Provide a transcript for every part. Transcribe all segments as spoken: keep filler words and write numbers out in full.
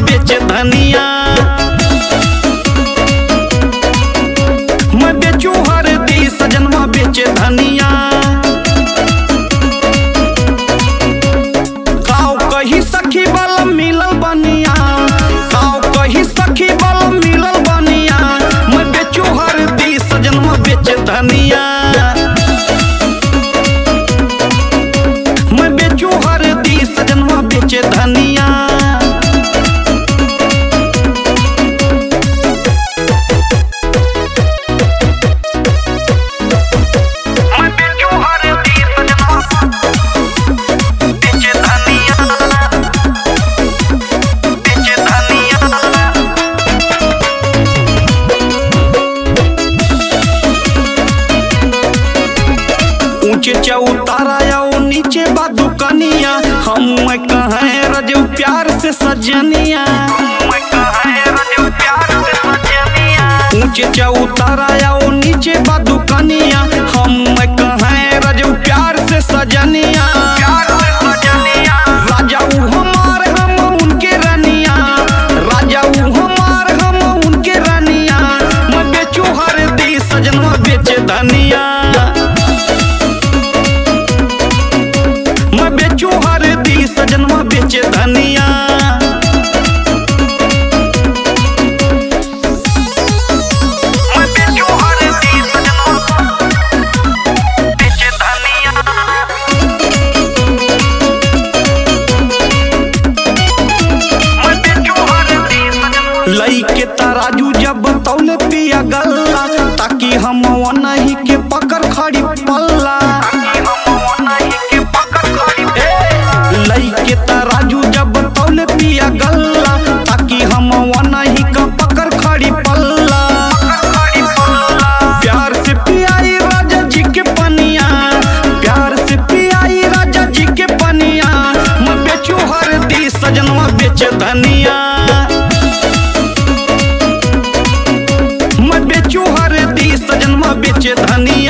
बेचे धनिया। मैं बेचू हरदी सजनवा बेचे धनिया। गाँव कही सखी बल मिलल बनिया, गाँव कही सखी बल मिलल बनिया। मैं बेचू हरदी सजनवा बेचे धनिया। मैं बेचू हरदी सजनवा बेचे धनिया। ऊंचे चौतारा आओ नीचे बा दुकानिया, हम मैं कहें रजू प्यार से सजनिया। ऊंचे चौतारा आओ नीचे बा दुकानिया, हम मैं कहें रजू प्यार से सजनिया। राजा ऊ हमार हम उनके रानिया, राजा ऊ हमार हम उनके रानिया। मैं बेचू हरदी सजनवा बेचे धनिया। मैं बेचू हरदी सजनवा बेचे धनिया। मैं बेचू हरदी सजनवा बेचे धनिया। मैं बेचू हरदी सजनवा। लई के तराजू जब तौले पिया गल्ला, ताकि हम नहीं के पकड़ खड़ी पल्ला। लई के तराजू जब तौले पिया गल्ला, ताकि हम नहीं का पकड़ खड़ी पल्ला। प्यार से पियाई राजा जी के पनिया, प्यार से पियाई राजा जी के पनिया। मैं बेचू हरदी सजनवा बेचे धनिया। मैं बेचू हरदी सजनवा बेचे धनिया।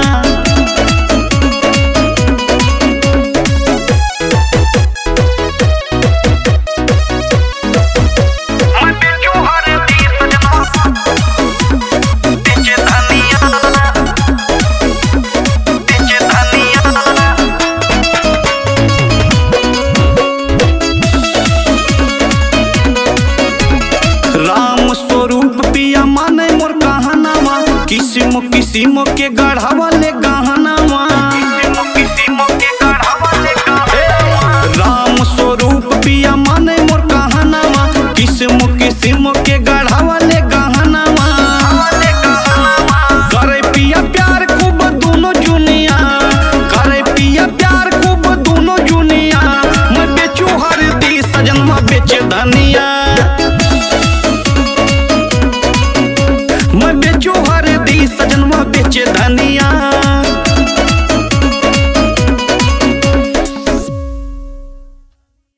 राम स्वरूप पिया माने मोर कहनावा, किस्म किस्म के गढ़ावा ले गहनावा। राम स्वरूप पिया माने मोर कहनावा, किस्म किस्म के गढ़ावा ले गहनावा। करे पिया प्यार खूब दोनों जुनिया, करे पिया प्यार खूब दोनों जुनिया। मैं बेचू हरदी सजनवा बेचे धनिया।